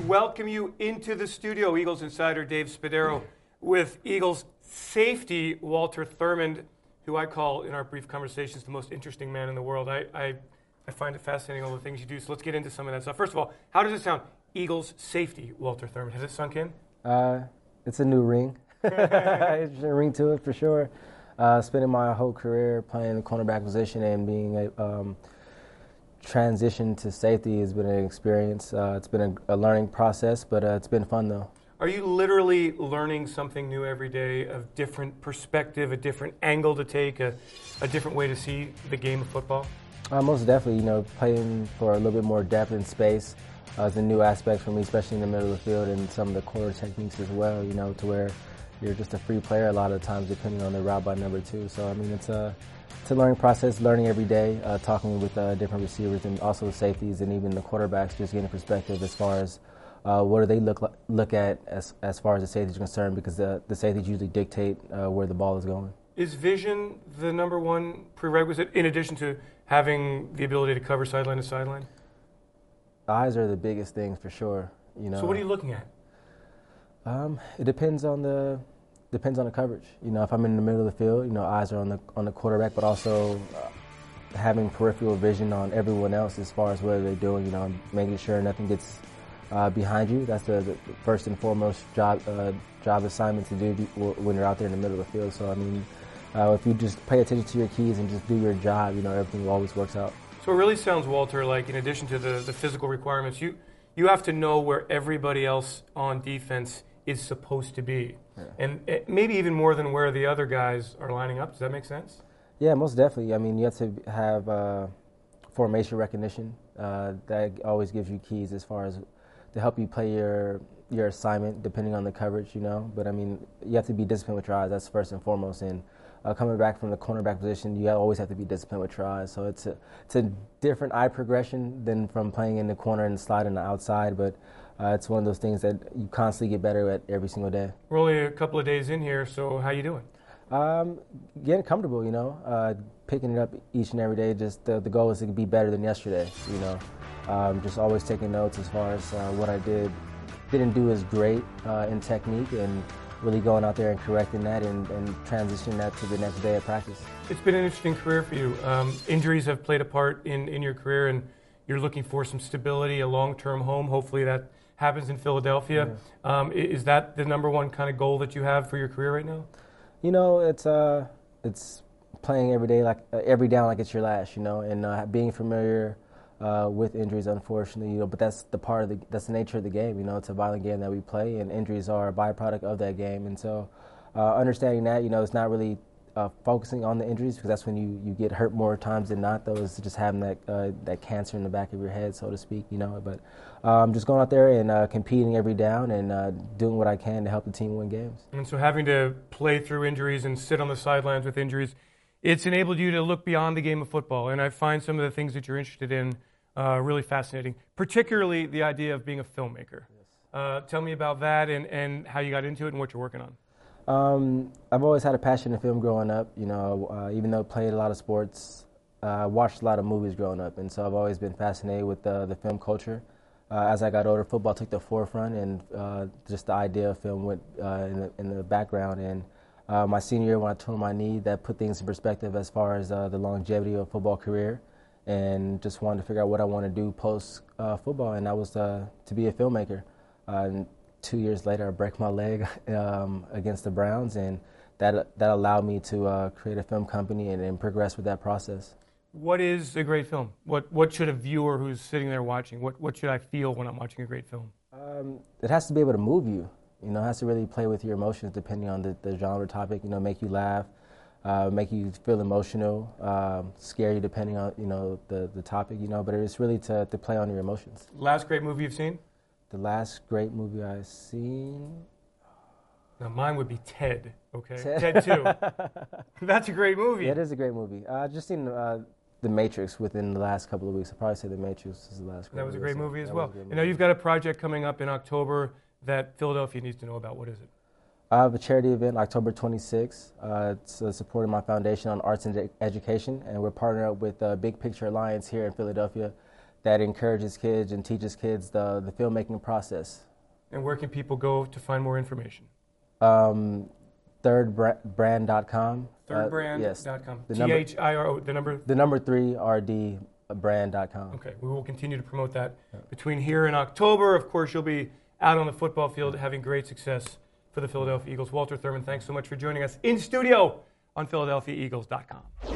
welcome you into the studio, Eagles insider Dave Spadaro, with Eagles safety Walter Thurmond, who I call, in our brief conversations, the most interesting man in the world. I find it fascinating, all the things you do, so let's get into some of that stuff. First of all, how does it sound, Eagles safety Walter Thurmond? Has it sunk in? It's a new ring. It's a ring to it for sure. Spending my whole career playing the cornerback position and being a transition to safety has been an experience. It's been a learning process, but it's been fun though. Are you literally learning something new every day, a different perspective, a different angle to take, a different way to see the game of football? Most definitely, playing for a little bit more depth and space is a new aspect for me, especially in the middle of the field and some of the corner techniques as well, to where you're just a free player a lot of times depending on the route by number two. So, it's a learning process, learning every day, talking with different receivers and also the safeties and even the quarterbacks, just getting a perspective as far as what do they look at as far as the safety is concerned, because the safeties usually dictate where the ball is going. Is vision the number one prerequisite in addition to having the ability to cover sideline to sideline? Eyes are the biggest things for sure. So what are you looking at? It depends on the coverage. If I'm in the middle of the field, eyes are on the quarterback, but also having peripheral vision on everyone else as far as what they're doing. Making sure nothing gets behind you. That's the first and foremost job assignment to do when you're out there in the middle of the field. So if you just pay attention to your keys and just do your job, everything always works out. So it really sounds, Walter, like in addition to the physical requirements, you have to know where everybody else on defense is supposed to be. Yeah. And maybe even more than where the other guys are lining up. Does that make sense? Yeah, most definitely. You have to have formation recognition. That always gives you keys as far as to help you play your assignment depending on the coverage, But, you have to be disciplined with your eyes. That's first and foremost. And coming back from the cornerback position, you always have to be disciplined with your eyes. So it's a different eye progression than from playing in the corner and sliding outside, but it's one of those things that you constantly get better at every single day. We're only a couple of days in here, so how you doing? Getting comfortable, picking it up each and every day. Just the goal is to be better than yesterday, just always taking notes as far as what I didn't do as great in technique, and really going out there and correcting that and transitioning that to the next day of practice. It's been an interesting career for you. Injuries have played a part in your career, and you're looking for some stability, a long-term home. Hopefully that happens in Philadelphia. Yeah. Is that the number one kind of goal that you have for your career right now? It's playing every day, like every down like it's your last, and being familiar with injuries, unfortunately, but that's the nature of the game. It's a violent game that we play, and injuries are a byproduct of that game. And so, understanding that, it's not really focusing on the injuries, because that's when you get hurt more times than not. Though, is just having that cancer in the back of your head, so to speak. But just going out there and competing every down and doing what I can to help the team win games. And so, having to play through injuries and sit on the sidelines with injuries, it's enabled you to look beyond the game of football. And I find some of the things that you're interested in really fascinating, particularly the idea of being a filmmaker. Yes. Tell me about that and how you got into it and what you're working on. I've always had a passion in film growing up. Even though I played a lot of sports, watched a lot of movies growing up, and so I've always been fascinated with the film culture. As I got older, football took the forefront, and just the idea of film went in the background. And my senior year, when I tore my knee, that put things in perspective as far as the longevity of a football career, and just wanted to figure out what I want to do post football, and that was to be a filmmaker. And 2 years later, I break my leg against the Browns, and that allowed me to create a film company and progress with that process. What is a great film? What should a viewer who's sitting there watching, what should I feel when I'm watching a great film? It has to be able to move you. It has to really play with your emotions depending on the genre topic. Make you laugh, make you feel emotional, scare you depending on the topic. But it's really to play on your emotions. Last great movie you've seen? The last great movie I've seen. Now mine would be Ted. Okay, Ted 2. That's a great movie. Yeah, it is a great movie. I've just seen The Matrix within the last couple of weeks. I'd probably say The Matrix is the last great movie. That was a great movie as well. And now you've got a project coming up in October that Philadelphia needs to know about. What is it? I have a charity event October 26th. It's supporting my foundation on arts and education, and we're partnering up with Big Picture Alliance here in Philadelphia that encourages kids and teaches kids the filmmaking process. And where can people go to find more information? Thirdbrand.com. Thirdbrand.com. Yes. THIRO, the number? The number 3RDbrand.com. Okay, we will continue to promote that between here and October. Of course, you'll be out on the football field having great success for the Philadelphia Eagles. Walter Thurmond, thanks so much for joining us in studio on PhiladelphiaEagles.com.